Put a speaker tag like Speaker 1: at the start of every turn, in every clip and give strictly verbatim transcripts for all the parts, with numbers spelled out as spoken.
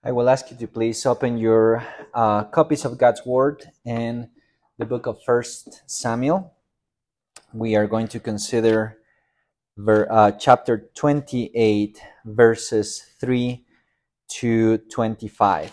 Speaker 1: I will ask you to please open your uh, copies of God's Word in the book of First Samuel. We are going to consider ver, uh, chapter twenty-eight, verses three to twenty-five.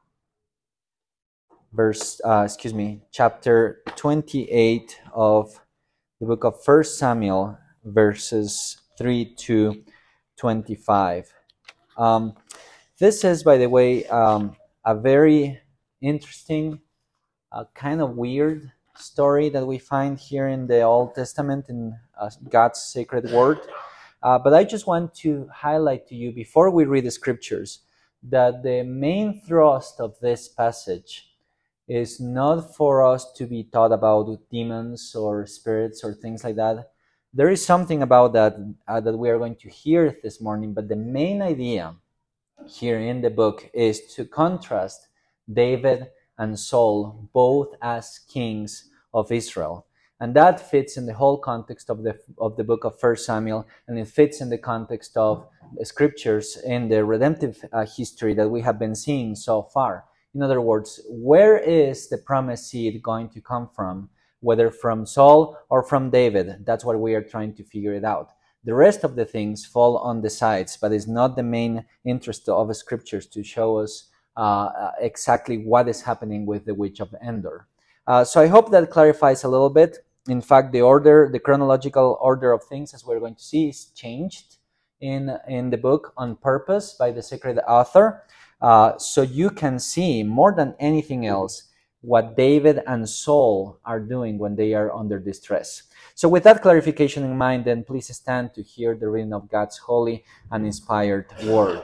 Speaker 1: Verse, uh, excuse me, chapter twenty-eight of the book of First Samuel, verses three to twenty-five. Um, This is, by the way, um, a very interesting, uh, kind of weird story that we find here in the Old Testament in uh, God's sacred word. Uh, but I just want to highlight to you, before we read the scriptures, that the main thrust of this passage is not for us to be taught about demons or spirits or things like that. There is something about that uh, that we are going to hear this morning, but the main idea here in the book is to contrast David and Saul, both as kings of Israel. And that fits in the whole context of the of the book of First Samuel, and it fits in the context of the scriptures in the redemptive uh, history that we have been seeing so far. In other words, where is the promised seed going to come from? Whether from Saul or from David? That's what we are trying to figure it out. The rest of the things fall on the sides, but it's not the main interest of the scriptures to show us uh, exactly what is happening with the witch of Endor. Uh, so I hope that clarifies a little bit. In fact, the order, the chronological order of things, as we're going to see, is changed in, in the book on purpose by the sacred author. Uh, so you can see, more than anything else, what David and Saul are doing when they are under distress. So with that clarification in mind, then please stand to hear the reading of God's holy and inspired word.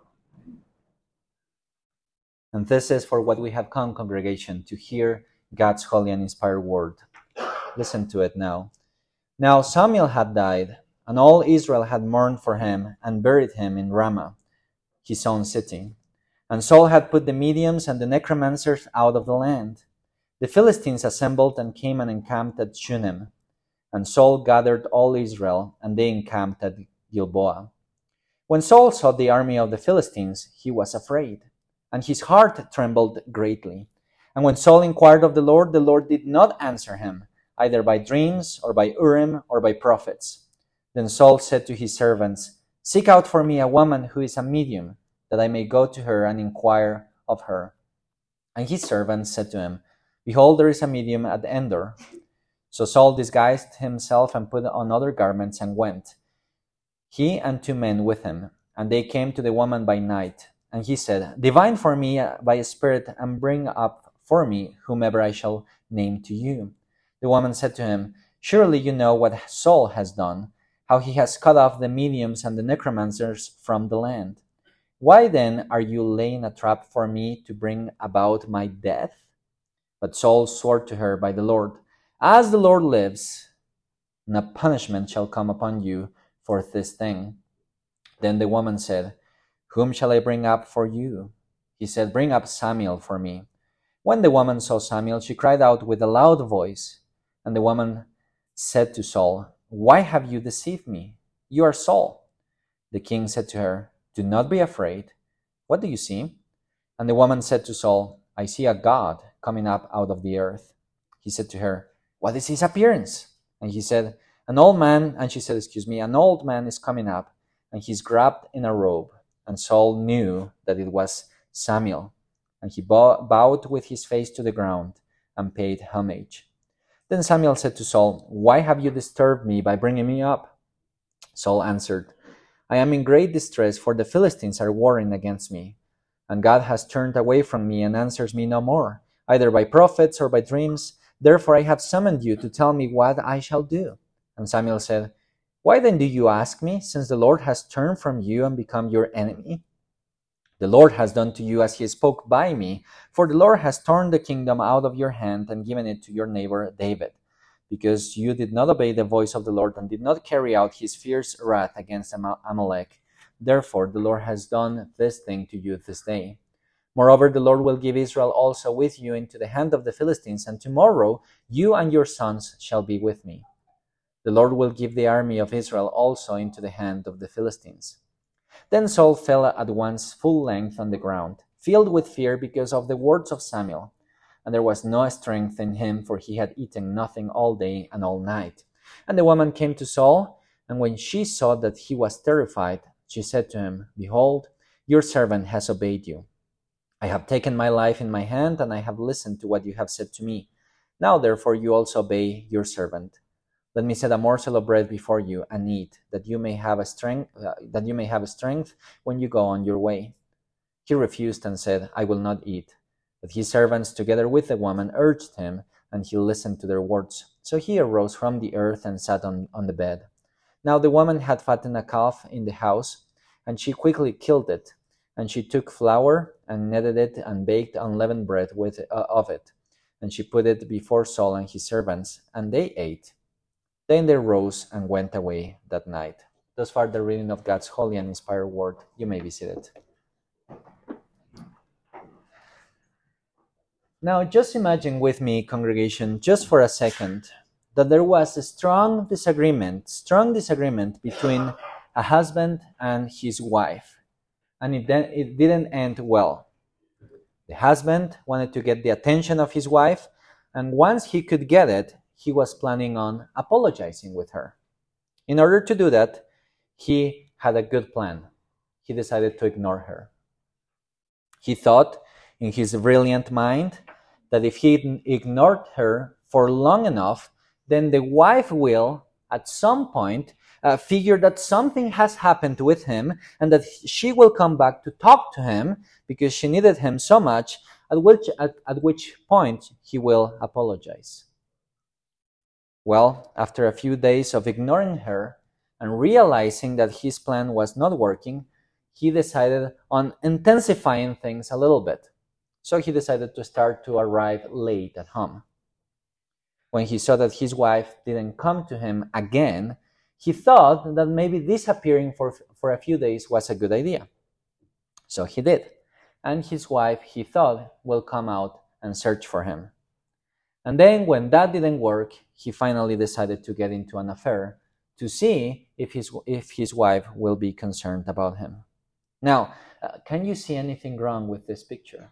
Speaker 1: And this is for what we have come, congregation, to hear God's holy and inspired word. Listen to it now. Now Samuel had died, and all Israel had mourned for him and buried him in Ramah, his own city. And Saul had put the mediums and the necromancers out of the land. The Philistines assembled and came and encamped at Shunem. And Saul gathered all Israel, and they encamped at Gilboa. When Saul saw the army of the Philistines, he was afraid, and his heart trembled greatly. And when Saul inquired of the Lord, the Lord did not answer him, either by dreams, or by Urim, or by prophets. Then Saul said to his servants, "Seek out for me a woman who is a medium, that I may go to her and inquire of her." And his servants said to him, "Behold, there is a medium at Endor." So Saul disguised himself and put on other garments and went, he and two men with him. And they came to the woman by night. And he said, "Divine for me by a spirit, and bring up for me whomever I shall name to you." The woman said to him, "Surely you know what Saul has done, how he has cut off the mediums and the necromancers from the land. Why then are you laying a trap for me to bring about my death?" But Saul swore to her by the Lord, "As the Lord lives, no punishment shall come upon you for this thing." Then the woman said, "Whom shall I bring up for you?" He said, "Bring up Samuel for me." When the woman saw Samuel, she cried out with a loud voice. And the woman said to Saul, "Why have you deceived me? You are Saul." The king said to her, "Do not be afraid. What do you see?" And the woman said to Saul, "I see a god coming up out of the earth." He said to her, "What is his appearance?" And he said, "An old man," and she said, excuse me, "an old man is coming up, and he's wrapped in a robe." And Saul knew that it was Samuel, and he bow- bowed with his face to the ground and paid homage. Then Samuel said to Saul, "Why have you disturbed me by bringing me up?" Saul answered, "I am in great distress, for the Philistines are warring against me, and God has turned away from me and answers me no more, either by prophets or by dreams. Therefore I have summoned you to tell me what I shall do." And Samuel said, "Why then do you ask me, since the Lord has turned from you and become your enemy? The Lord has done to you as he spoke by me, for the Lord has torn the kingdom out of your hand and given it to your neighbor David, because you did not obey the voice of the Lord and did not carry out his fierce wrath against Am- Amalek. Therefore the Lord has done this thing to you this day. Moreover, the Lord will give Israel also with you into the hand of the Philistines, and tomorrow you and your sons shall be with me. The Lord will give the army of Israel also into the hand of the Philistines." Then Saul fell at once full length on the ground, filled with fear because of the words of Samuel. And there was no strength in him, for he had eaten nothing all day and all night. And the woman came to Saul, and when she saw that he was terrified, she said to him, Behold, your servant has obeyed you. I have taken my life in my hand, and I have listened to what you have said to me. Now therefore you also obey your servant. Let me set a morsel of bread before you and eat, that you may have a strength, uh, that you may have strength when you go on your way. He refused and said, I will not eat. But his servants, together with the woman, urged him, and he listened to their words. So he arose from the earth and sat on, on the bed. Now the woman had fattened a calf in the house, and she quickly killed it. And she took flour and kneaded it and baked unleavened bread with uh, of it. And she put it before Saul and his servants, and they ate. Then they rose and went away that night. Thus far the reading of God's holy and inspired word. You may be seated. Now just imagine with me, congregation, just for a second, that there was a strong disagreement, strong disagreement between a husband and his wife. And it, then, it didn't end well. The husband wanted to get the attention of his wife, and once he could get it, he was planning on apologizing with her. In order to do that, he had a good plan. He decided to ignore her. He thought, in his brilliant mind, that if he ignored her for long enough, then the wife will, at some point, uh, figure that something has happened with him and that she will come back to talk to him because she needed him so much, at which, at, at which point he will apologize. Well, after a few days of ignoring her and realizing that his plan was not working, he decided on intensifying things a little bit. So he decided to start to arrive late at home. When he saw that his wife didn't come to him again, he thought that maybe disappearing for, for a few days was a good idea. So he did. And his wife, he thought, will come out and search for him. And then when that didn't work, he finally decided to get into an affair to see if his, if his wife will be concerned about him. Now, uh, can you see anything wrong with this picture?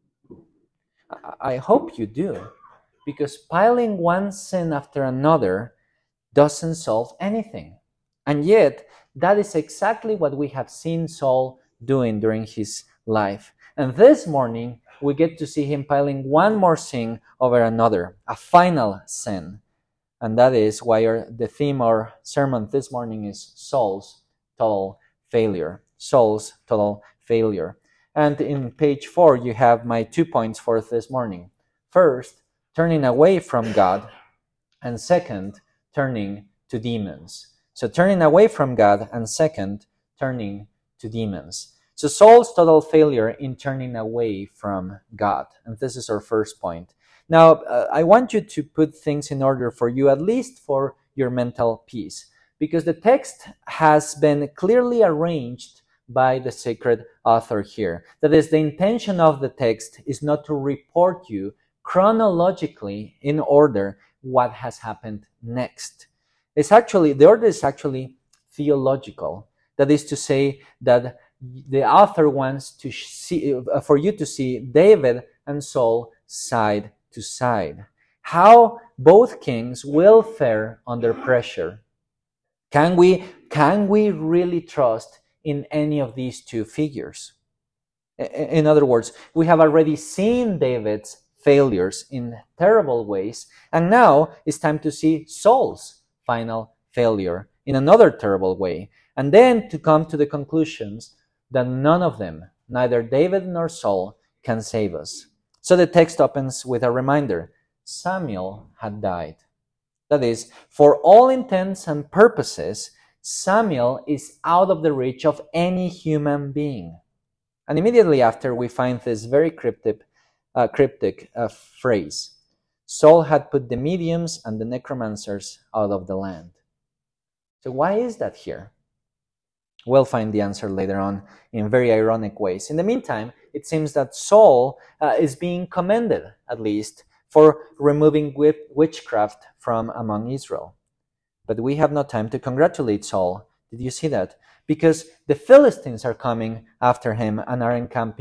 Speaker 1: I, I hope you do, because piling one sin after another doesn't solve anything. And yet, that is exactly what we have seen Saul doing during his life. And this morning, we get to see him piling one more sin over another, a final sin. And that is why our, the theme of our sermon this morning is Saul's total failure. Saul's total failure. And in page four, you have my two points for this morning. First, turning away from God. And second, turning to demons. So turning away from God, and second, turning to demons. So Saul's total failure in turning away from God. And this is our first point. Now, uh, I want you to put things in order for you, at least for your mental peace, because the text has been clearly arranged by the sacred author here. That is, the intention of the text is not to report you chronologically in order what has happened next. It's actually, the order is actually theological. That is to say that the author wants to see, uh, for you to see David and Saul side to side. How both kings will fare under pressure. Can we, can we really trust in any of these two figures? In other words, we have already seen David's failures in terrible ways, and now it's time to see Saul's final failure in another terrible way, and then to come to the conclusions that none of them, neither David nor Saul, can save us. So the text opens with a reminder. Samuel had died. That is, for all intents and purposes, Samuel is out of the reach of any human being. And immediately after, we find this very cryptic, uh, cryptic uh, phrase. Saul had put the mediums and the necromancers out of the land. So why is that here? We'll find the answer later on in very ironic ways. In the meantime, it seems that Saul uh, is being commended, at least, for removing witchcraft from among Israel. But we have no time to congratulate Saul. Did you see that? Because the Philistines are coming after him and are encamping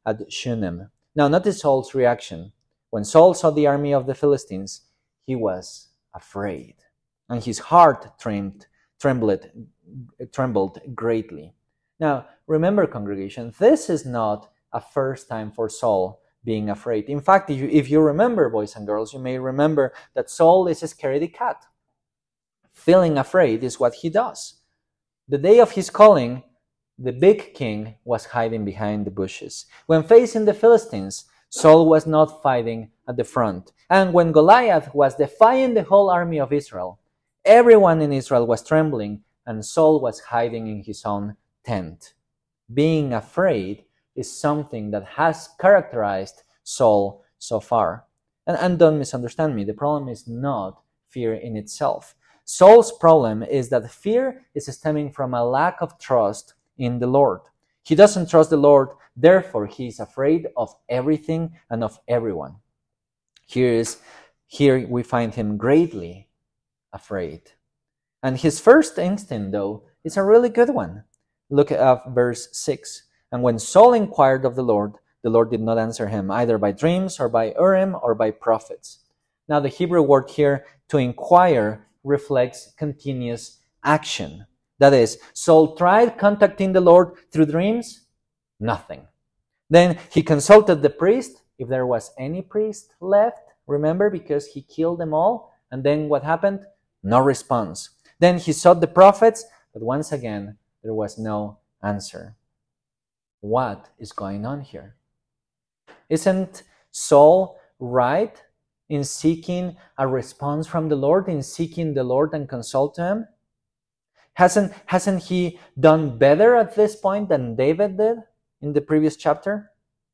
Speaker 1: at Shunem. Now notice Saul's reaction. When Saul saw the army of the Philistines, he was afraid, and his heart trembled, trembled, trembled greatly. Now, remember, congregation, this is not a first time for Saul being afraid. In fact, if you, if you remember, boys and girls, you may remember that Saul is a scaredy cat. Feeling afraid is what he does. The day of his calling, the big king was hiding behind the bushes. When facing the Philistines, Saul was not fighting at the front. And when Goliath was defying the whole army of Israel, everyone in Israel was trembling, and Saul was hiding in his own tent. Being afraid is something that has characterized Saul so far. And, and don't misunderstand me, the problem is not fear in itself. Saul's problem is that fear is stemming from a lack of trust in the Lord. He doesn't trust the Lord, therefore he is afraid of everything and of everyone. Here is, here we find him greatly afraid. And his first instinct, though, is a really good one. Look at verse six. And when Saul inquired of the Lord, the Lord did not answer him, either by dreams or by Urim or by prophets. Now the Hebrew word here, to inquire, reflects continuous action. That is, Saul tried contacting the Lord through dreams, nothing. Then he consulted the priest, if there was any priest left, remember, because he killed them all. And then what happened? No response. Then he sought the prophets, but once again, there was no answer. What is going on here? Isn't Saul right in seeking a response from the Lord, in seeking the Lord and consult to him? Hasn't, hasn't he done better at this point than David did in the previous chapter?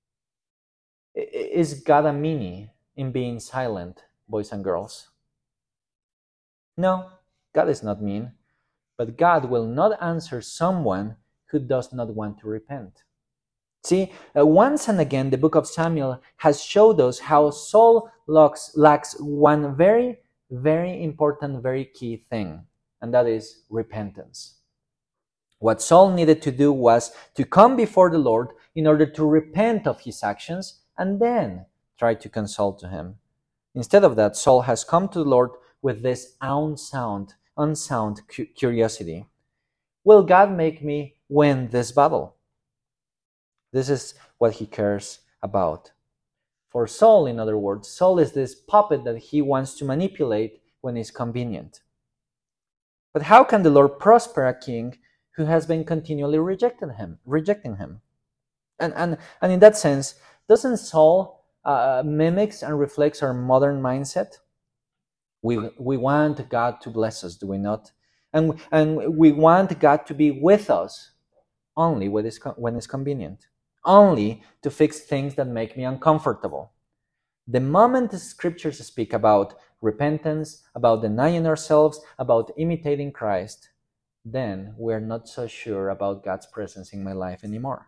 Speaker 1: Is God a meanie in being silent, boys and girls? No, God is not mean, but God will not answer someone who does not want to repent. See, uh, once and again, the book of Samuel has showed us how Saul lacks, lacks one very, very important, very key thing, and that is repentance. What Saul needed to do was to come before the Lord in order to repent of his actions and then try to consult to him. Instead of that, Saul has come to the Lord with this unsound, unsound curiosity. Will God make me win this battle? This is what he cares about. For Saul, in other words, Saul is this puppet that he wants to manipulate when it's convenient. But how can the Lord prosper a king who has been continually rejecting him, rejecting him? And, and, and in that sense, doesn't Saul uh, mimics and reflects our modern mindset? We, we want God to bless us, do we not? And, and we want God to be with us only when it's, when it's convenient. Only to fix things that make me uncomfortable. The moment the scriptures speak about repentance, about denying ourselves, about imitating Christ, then we're not so sure about God's presence in my life anymore.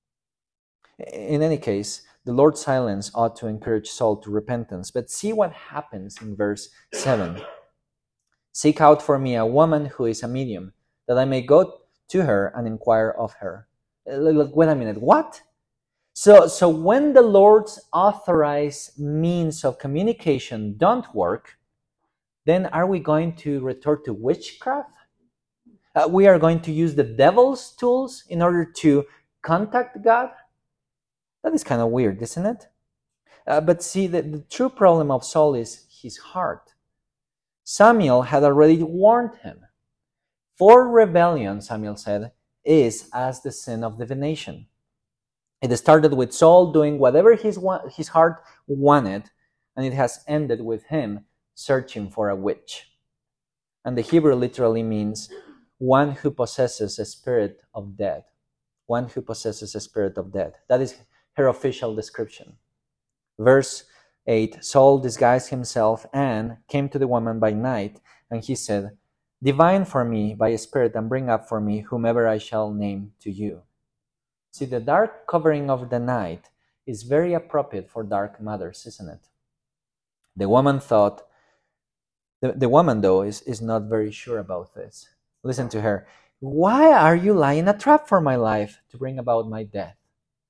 Speaker 1: In any case, the Lord's silence ought to encourage Saul to repentance. But see what happens in verse seven. Seek out for me a woman who is a medium, that I may go to her and inquire of her. Wait a minute, what? So, so when the Lord's authorized means of communication don't work, then are we going to resort to witchcraft? Uh, we are going to use the devil's tools in order to contact God? That is kind of weird, isn't it? Uh, but see, the, the true problem of Saul is his heart. Samuel had already warned him. For rebellion, Samuel said, is as the sin of divination. It started with Saul doing whatever his, his heart wanted, and it has ended with him searching for a witch. And the Hebrew literally means one who possesses a spirit of death. One who possesses a spirit of death. That is her official description. Verse eight, Saul disguised himself and came to the woman by night, and he said, divine for me by a spirit, and bring up for me whomever I shall name to you. See, the dark covering of the night is very appropriate for dark matters, isn't it? The woman thought, the, the woman, though, is, is not very sure about this. Listen to her. Why are you lying a trap for my life to bring about my death?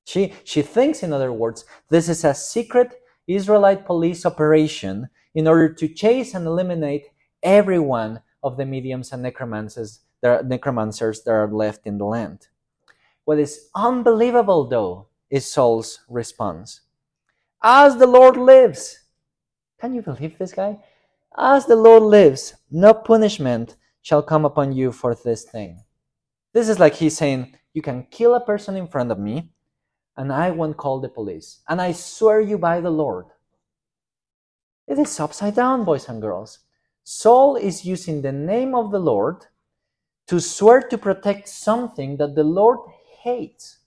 Speaker 1: She, she thinks, in other words, this is a secret Israelite police operation in order to chase and eliminate every one of the mediums and necromancers that are, necromancers that are left in the land. What is unbelievable, though, is Saul's response. As the Lord lives. Can you believe this guy? As the Lord lives, no punishment shall come upon you for this thing. This is like he's saying, you can kill a person in front of me, and I won't call the police. And I swear you by the Lord. It is upside down, boys and girls. Saul is using the name of the Lord to swear to protect something that the Lord hates.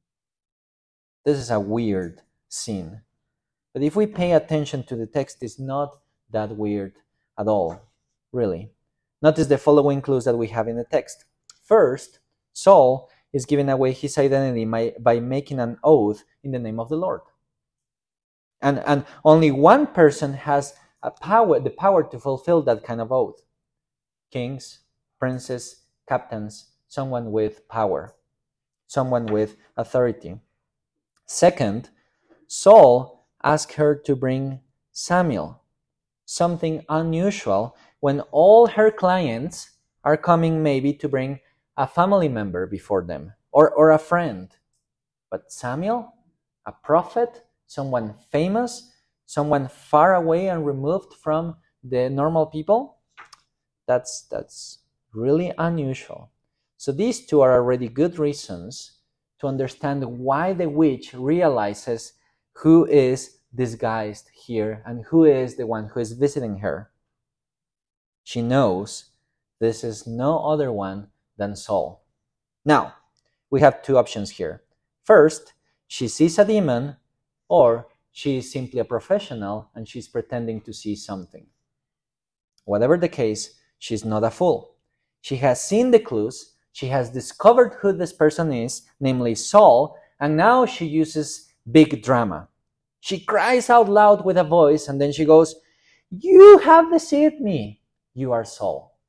Speaker 1: This is a weird scene. But if we pay attention to the text, it's not that weird at all, really. Notice the following clues that we have in the text. First, Saul is giving away his identity by, by making an oath in the name of the Lord. And, and only one person has a power, the power to fulfill that kind of oath. Kings, princes, captains, someone with power, someone with authority. Second, Saul asked her to bring Samuel, something unusual when all her clients are coming maybe to bring a family member before them, or, or a friend. But Samuel, a prophet, someone famous, someone far away and removed from the normal people, that's, that's really unusual. So these two are already good reasons to understand why the witch realizes who is disguised here and who is the one who is visiting her. She knows this is no other one than Saul. Now, we have two options here. First, she sees a demon, or she is simply a professional and she's pretending to see something. Whatever the case, she's not a fool. She has seen the clues, she has discovered who this person is, namely Saul, and now she uses big drama. She cries out loud with a voice, and then she goes, "You have deceived me. You are Saul."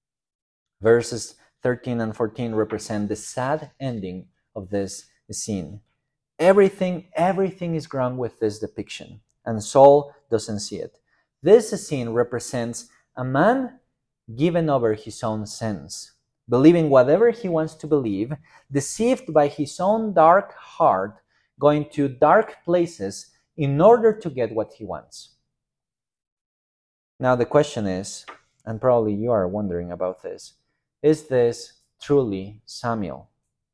Speaker 1: Verses thirteen and fourteen represent the sad ending of this scene. Everything, everything is wrong with this depiction, and Saul doesn't see it. This scene represents a man given over his own sins, believing whatever he wants to believe, deceived by his own dark heart, going to dark places in order to get what he wants. Now the question is, and probably you are wondering about this, is this truly Samuel?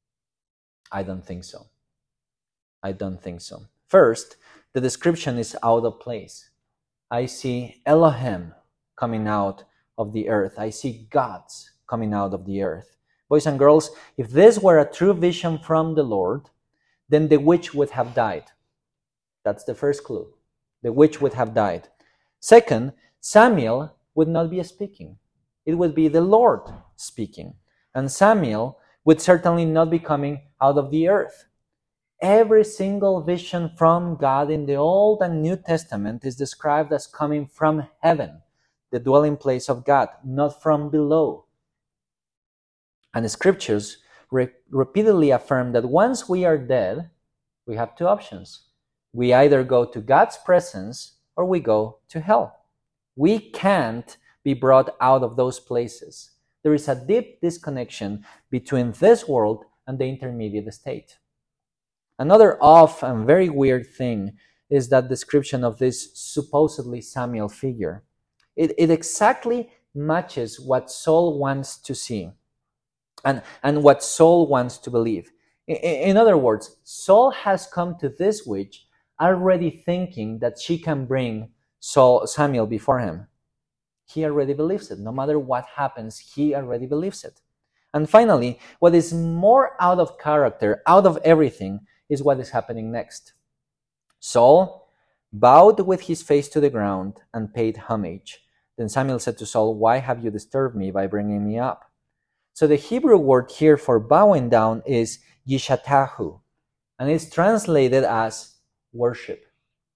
Speaker 1: I don't think so. I don't think so. First, the description is out of place. I see Elohim coming out of the earth. I see gods coming out of the earth. Boys and girls, if this were a true vision from the Lord, then the witch would have died. That's the first clue. The witch would have died. Second, Samuel would not be speaking. It would be the Lord speaking. And Samuel would certainly not be coming out of the earth. Every single vision from God in the Old and New Testament is described as coming from heaven, the dwelling place of God, not from below. And the scriptures re- repeatedly affirm that once we are dead, we have two options. We either go to God's presence or we go to hell. We can't be brought out of those places. There is a deep disconnection between this world and the intermediate state. Another off and very weird thing is that description of this supposedly Samuel figure. It, it exactly matches what Saul wants to see and, and what Saul wants to believe. In, in other words, Saul has come to this witch already thinking that she can bring Saul, Samuel before him. He already believes it. No matter what happens, he already believes it. And finally, what is more out of character, out of everything, is what is happening next. Saul bowed with his face to the ground and paid homage. Then Samuel said to Saul, "Why have you disturbed me by bringing me up?" So the Hebrew word here for bowing down is yishatahu, and it's translated as worship.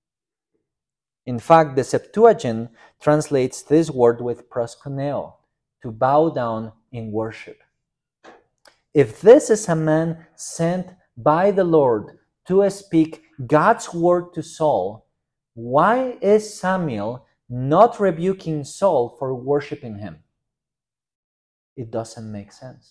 Speaker 1: In fact, the Septuagint translates this word with proskuneo, to bow down in worship. If this is a man sent by the Lord to speak God's word to Saul, why is Samuel not rebuking Saul for worshiping him? It doesn't make sense.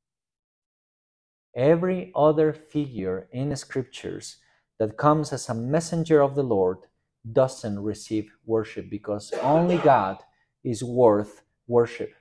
Speaker 1: Every other figure in the scriptures that comes as a messenger of the Lord doesn't receive worship because only God is worth worship.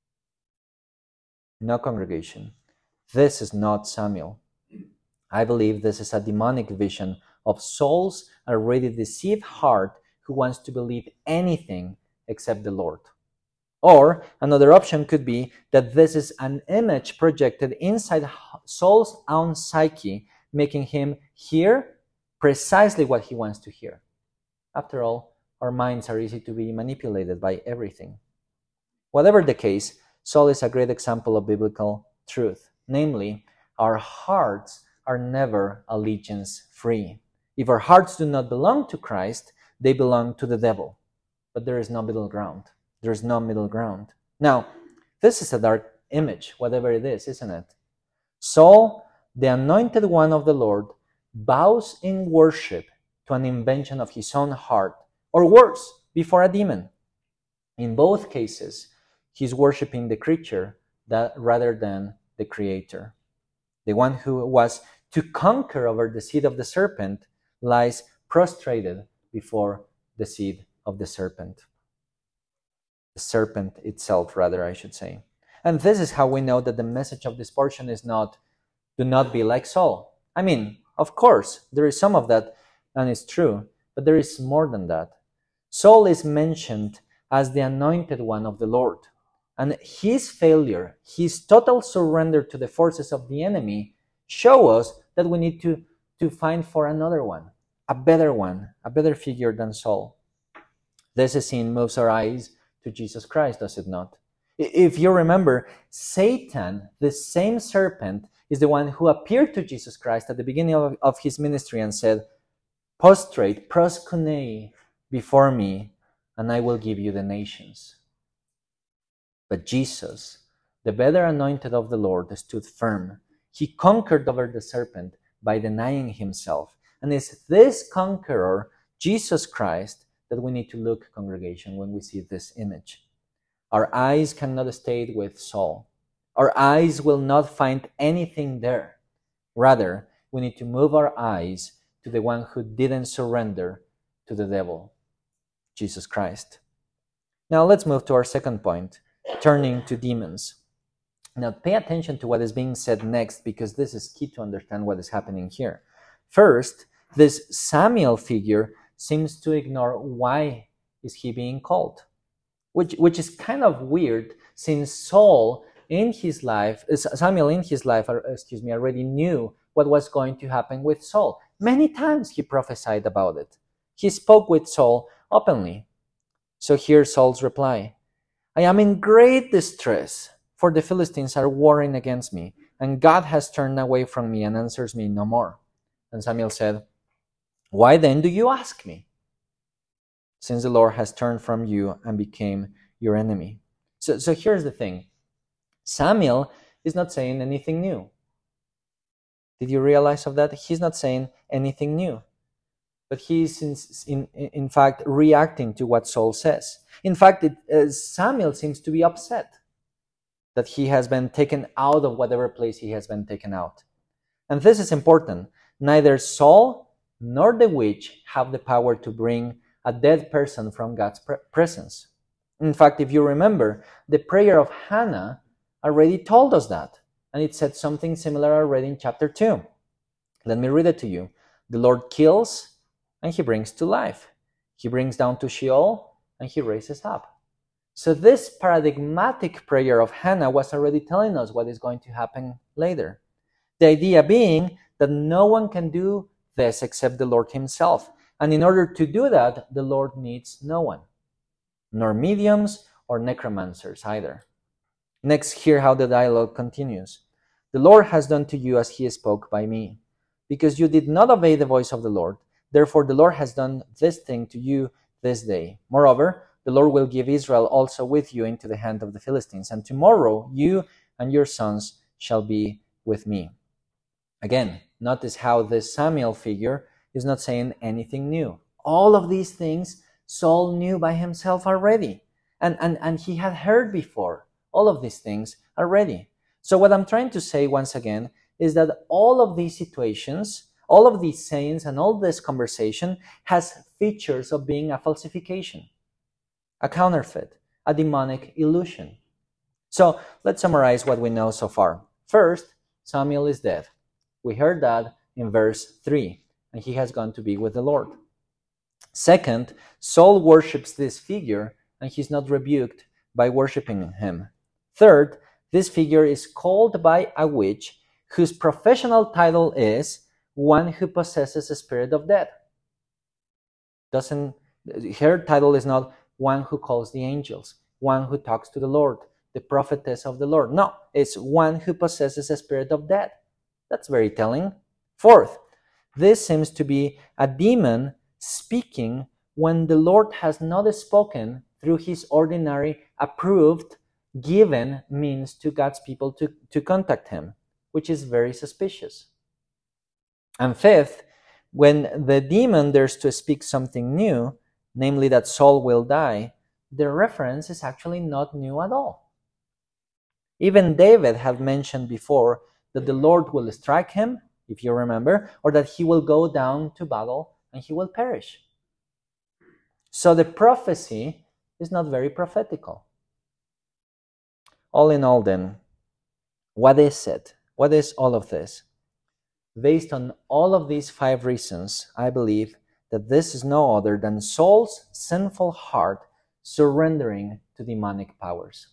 Speaker 1: No, congregation, this is not Samuel. I believe this is a demonic vision of Saul's already deceived heart who wants to believe anything except the Lord. Or another option could be that this is an image projected inside Saul's own psyche, making him hear precisely what he wants to hear. After all, our minds are easy to be manipulated by everything. Whatever the case, Saul is a great example of biblical truth. Namely, our hearts are never allegiance free. If our hearts do not belong to Christ, they belong to the devil. But there is no middle ground. There is no middle ground. Now, this is a dark image, whatever it is, isn't it? Saul, the anointed one of the Lord, bows in worship to an invention of his own heart, or worse, before a demon. In both cases, he's worshiping the creature that, rather than the Creator. The one who was to conquer over the seed of the serpent lies prostrated before the seed of the serpent. The serpent itself, rather, I should say. And this is how we know that the message of this portion is not, do not be like Saul. I mean, of course, there is some of that, and it's true, but there is more than that. Saul is mentioned as the anointed one of the Lord. And his failure, his total surrender to the forces of the enemy, show us that we need to, to find for another one, a better one, a better figure than Saul. This scene moves our eyes to Jesus Christ, does it not? If you remember, Satan, the same serpent, is the one who appeared to Jesus Christ at the beginning of, of his ministry and said, "Prostrate, proskunei, before me, and I will give you the nations." But Jesus, the better anointed of the Lord, stood firm. He conquered over the serpent by denying himself. And it's this conqueror, Jesus Christ, that we need to look, congregation, when we see this image. Our eyes cannot stay with Saul. Our eyes will not find anything there. Rather, we need to move our eyes to the one who didn't surrender to the devil, Jesus Christ. Now let's move to our second point, turning to demons. Now pay attention to what is being said next, because this is key to understand what is happening here. First, this Samuel figure seems to ignore why is he being called, which, which is kind of weird, since Saul in his life, Samuel in his life, excuse me, already knew what was going to happen with Saul. Many times he prophesied about it. He spoke with Saul openly. So here's Saul's reply. "I am in great distress, for the Philistines are warring against me, and God has turned away from me and answers me no more." And Samuel said, "Why then do you ask me? Since the Lord has turned from you and became your enemy." So, so here's the thing. Samuel is not saying anything new. Did you realize of that? He's not saying anything new. But he is, in, in, in fact, reacting to what Saul says. In fact, it, uh, Samuel seems to be upset that he has been taken out of whatever place he has been taken out. And this is important. Neither Saul nor the witch have the power to bring a dead person from God's pre- presence. In fact, if you remember, the prayer of Hannah already told us that. And it said something similar already in chapter two. Let me read it to you. The Lord kills and he brings to life. He brings down to Sheol and he raises up. So this paradigmatic prayer of Hannah was already telling us what is going to happen later. The idea being that no one can do this except the Lord himself. And in order to do that, the Lord needs no one, nor mediums or necromancers either. Next, hear how the dialogue continues. "The Lord has done to you as he spoke by me, because you did not obey the voice of the Lord. Therefore, the Lord has done this thing to you this day. Moreover, the Lord will give Israel also with you into the hand of the Philistines, and tomorrow you and your sons shall be with me." Again, notice how this Samuel figure is not saying anything new. All of these things Saul knew by himself already. And, and, and he had heard before all of these things already. So what I'm trying to say once again is that all of these situations, all of these sayings and all this conversation has features of being a falsification, a counterfeit, a demonic illusion. So let's summarize what we know so far. First, Samuel is dead. We heard that in verse three, and he has gone to be with the Lord. Second, Saul worships this figure, and he's not rebuked by worshiping him. Third, this figure is called by a witch whose professional title is one who possesses a spirit of death. Doesn't, her title is not one who calls the angels, one who talks to the Lord, the prophetess of the Lord. No, it's one who possesses a spirit of death. That's very telling. Fourth, this seems to be a demon speaking when the Lord has not spoken through his ordinary, approved, given means to God's people to, to contact him, which is very suspicious. And fifth, when the demon dares to speak something new, namely that Saul will die, the reference is actually not new at all. Even David had mentioned before that the Lord will strike him, if you remember, or that he will go down to battle and he will perish. So the prophecy is not very prophetical. All in all then, what is it? What is all of this? Based on all of these five reasons, I believe that this is no other than Saul's sinful heart surrendering to demonic powers.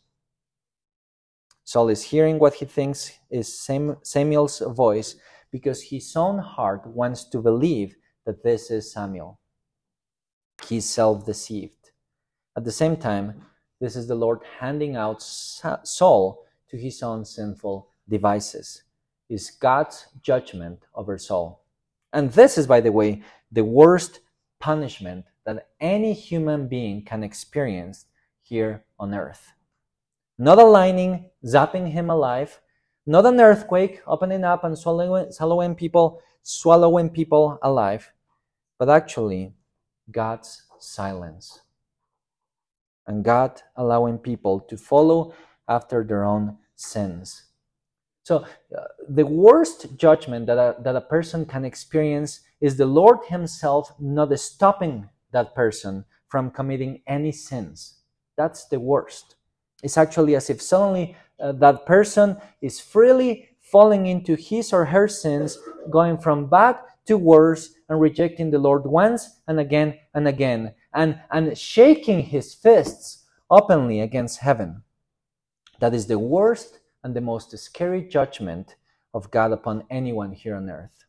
Speaker 1: Saul is hearing what he thinks is Samuel's voice because his own heart wants to believe that this is Samuel. He's self-deceived. At the same time, this is the Lord handing out Saul to his own sinful devices. It's God's judgment over Saul. And this is, by the way, the worst punishment that any human being can experience here on earth. Not a lightning zapping him alive, not an earthquake opening up and swallowing, swallowing people, swallowing people alive, but actually God's silence. And God allowing people to follow after their own sins. So uh, the worst judgment that a, that a person can experience is the Lord himself not stopping that person from committing any sins. That's the worst. It's actually as if suddenly uh, that person is freely falling into his or her sins, going from bad to worse and rejecting the Lord once and again and again, and, and shaking his fists openly against heaven. That is the worst and the most scary judgment of God upon anyone here on earth.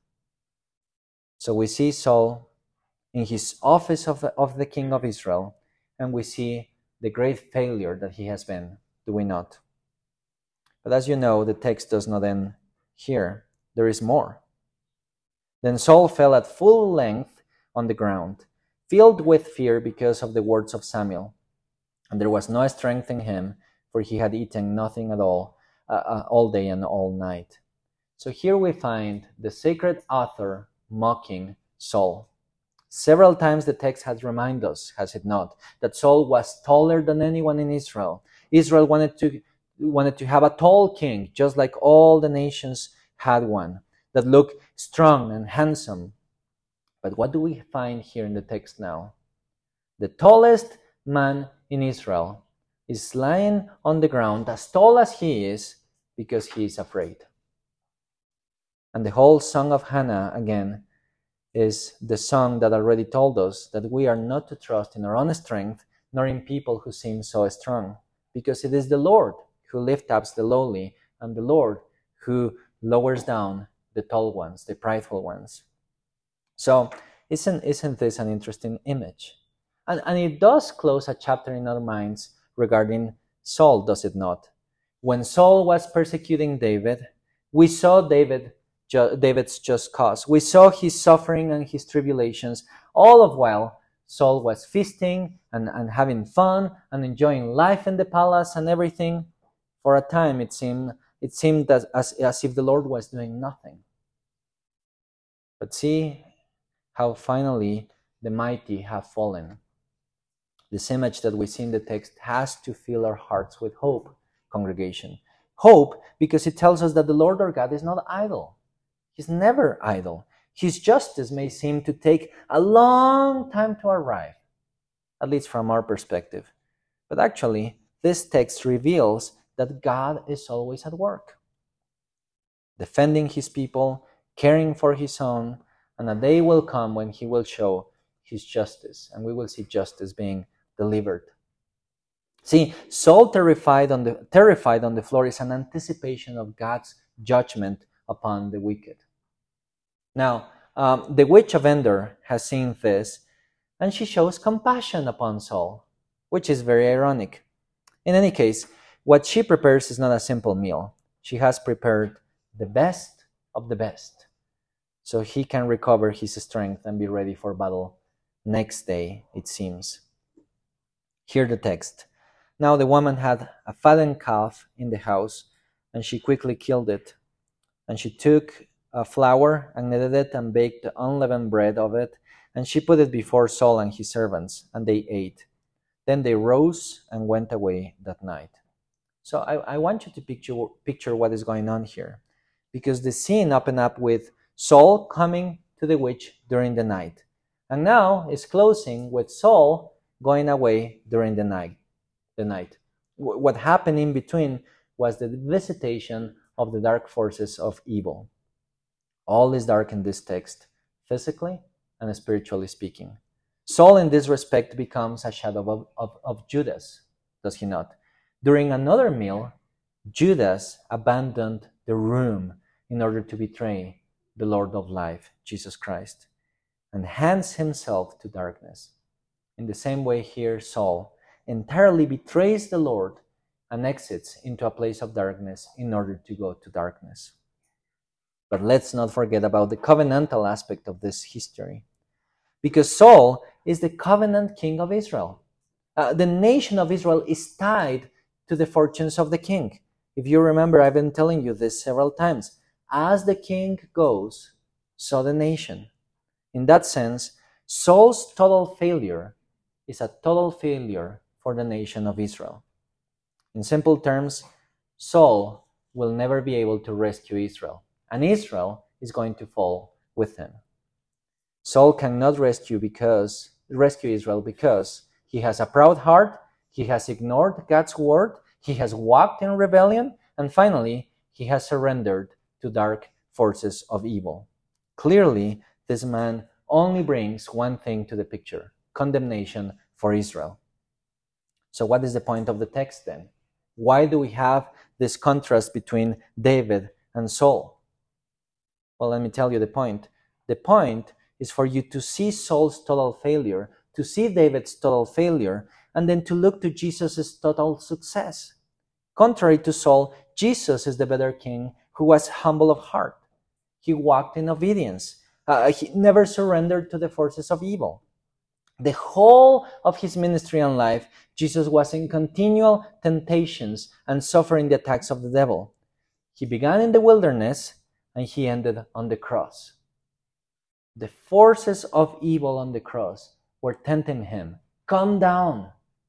Speaker 1: So we see Saul in his office of the, of the king of Israel, and we see the great failure that he has been, do we not? But as you know, the text does not end here. There is more. Then Saul fell at full length on the ground, filled with fear because of the words of Samuel. And there was no strength in him, for he had eaten nothing at all, uh, uh, all day and all night. So here we find the sacred author mocking Saul. Several times the text has reminded us, has it not, that Saul was taller than anyone in Israel. Israel wanted to, wanted to have a tall king, just like all the nations had one, that looked strong and handsome. But what do we find here in the text now? The tallest man in Israel is lying on the ground, as tall as he is, because he is afraid. And the whole Song of Hannah, again, is the song that already told us that we are not to trust in our own strength, nor in people who seem so strong, because it is the Lord who lifts up the lowly, and the Lord who lowers down the tall ones, the prideful ones. So, isn't, isn't this an interesting image? And, and it does close a chapter in our minds regarding Saul, does it not? When Saul was persecuting David, we saw David David's just cause. We saw his suffering and his tribulations, all of while Saul was feasting and, and having fun and enjoying life in the palace and everything. For a time, it seemed it seemed as, as, as if the Lord was doing nothing. But see how finally the mighty have fallen. This image that we see in the text has to fill our hearts with hope, congregation. Hope because it tells us that the Lord our God is not idle. He's never idle. His justice may seem to take a long time to arrive, at least from our perspective. But actually, this text reveals that God is always at work, defending his people, caring for his own, and a day will come when he will show his justice, and we will see justice being delivered. See, Saul terrified on the terrified on the floor is an anticipation of God's judgment upon the wicked. Now, um, the witch of Endor has seen this, and she shows compassion upon Saul, which is very ironic. In any case, what she prepares is not a simple meal. She has prepared the best of the best, so he can recover his strength and be ready for battle next day, it seems. Hear the text. Now the woman had a fattened calf in the house, and she quickly killed it. And she took a flour and kneaded it and baked unleavened bread of it, and she put it before Saul and his servants, and they ate. Then they rose and went away that night. So I, I want you to picture, picture what is going on here, because the scene opened up with Saul coming to the witch during the night, and now is closing with Saul going away during the night. The night. What happened in between was the visitation of the dark forces of evil. All is dark in this text, physically and spiritually speaking. Saul, in this respect, becomes a shadow of, of, of Judas, does he not? During another meal, Judas abandoned the room in order to betray the Lord of life, Jesus Christ, and hands himself to darkness. In the same way here, Saul entirely betrays the Lord and exits into a place of darkness in order to go to darkness. But let's not forget about the covenantal aspect of this history, because Saul is the covenant king of Israel. Uh, the nation of Israel is tied to the fortunes of the king. If you remember, I've been telling you this several times. As the king goes, so the nation. In that sense, Saul's total failure is a total failure for the nation of Israel. In simple terms, Saul will never be able to rescue Israel, and Israel is going to fall with him. Saul cannot rescue because rescue Israel because he has a proud heart, he has ignored God's word, he has walked in rebellion, and finally, he has surrendered to dark forces of evil. Clearly, this man only brings one thing to the picture: condemnation for Israel. So what is the point of the text then? Why do we have this contrast between David and Saul? Well, let me tell you the point. The point is for you to see Saul's total failure, to see David's total failure, and then to look to Jesus' total success. Contrary to Saul, Jesus is the better king who was humble of heart. He walked in obedience. Uh, he never surrendered to the forces of evil. The whole of his ministry and life, Jesus was in continual temptations and suffering the attacks of the devil. He began in the wilderness and he ended on the cross. The forces of evil on the cross were tempting him. Come down,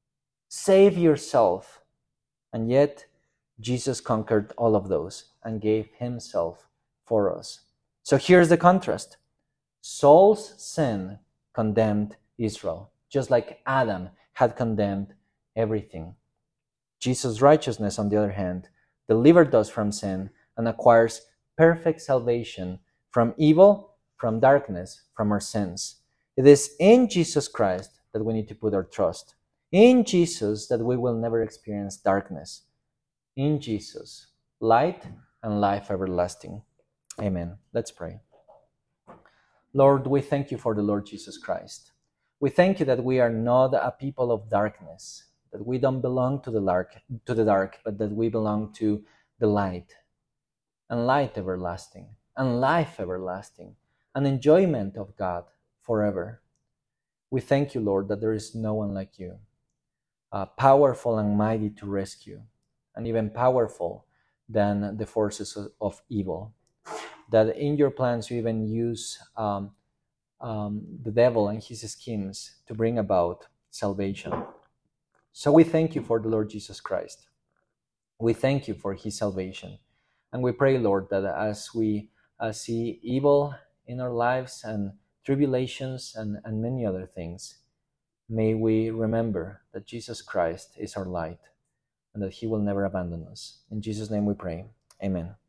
Speaker 1: save yourself. And yet, Jesus conquered all of those and gave himself for us. So here's the contrast. Saul's sin condemned Israel, just like Adam had condemned everything. Jesus' righteousness, on the other hand, delivered us from sin and acquires perfect salvation from evil, from darkness, from our sins. It is in Jesus Christ that we need to put our trust. In Jesus that we will never experience darkness. In Jesus, light and life everlasting. Amen. Let's pray. Lord, we thank you for the Lord Jesus Christ. We thank you that we are not a people of darkness, that we don't belong to the dark, to the dark, but that we belong to the light, and light everlasting, and life everlasting, and enjoyment of God forever. We thank you, Lord, that there is no one like you, uh, powerful and mighty to rescue, and even powerful than the forces of, of evil. that in your plans you even use um, um, the devil and his schemes to bring about salvation. So we thank you for the Lord Jesus Christ. We thank you for his salvation. And we pray, Lord, that as we uh, see evil in our lives and tribulations and, and many other things, may we remember that Jesus Christ is our light and that he will never abandon us. In Jesus' name we pray. Amen.